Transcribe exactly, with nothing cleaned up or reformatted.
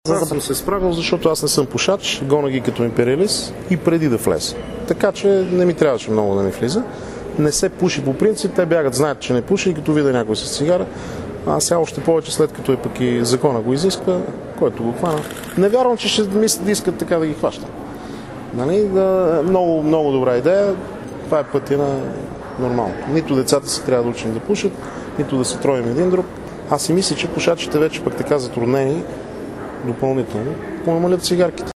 Аз съм се справил, защото аз не съм пушач, гона ги като империалист и преди да влезе. Така че не ми трябваше много да ми влиза. Не се пуши по принцип, те бягат, знаят, че не пуши и като видя някой с цигара. А сега още повече, след като е пък и закона го изисква, който го хвана. Не вярвам, че ще мислят да искат така да ги хващат. Нали? Да, много, много добра идея. Това е пътя на нормално. Нито децата си трябва да учим да пушат, нито да се троим един друг. Аз си мисля, че пушачите вече пък така затруднени допълнително понамалят цигарките.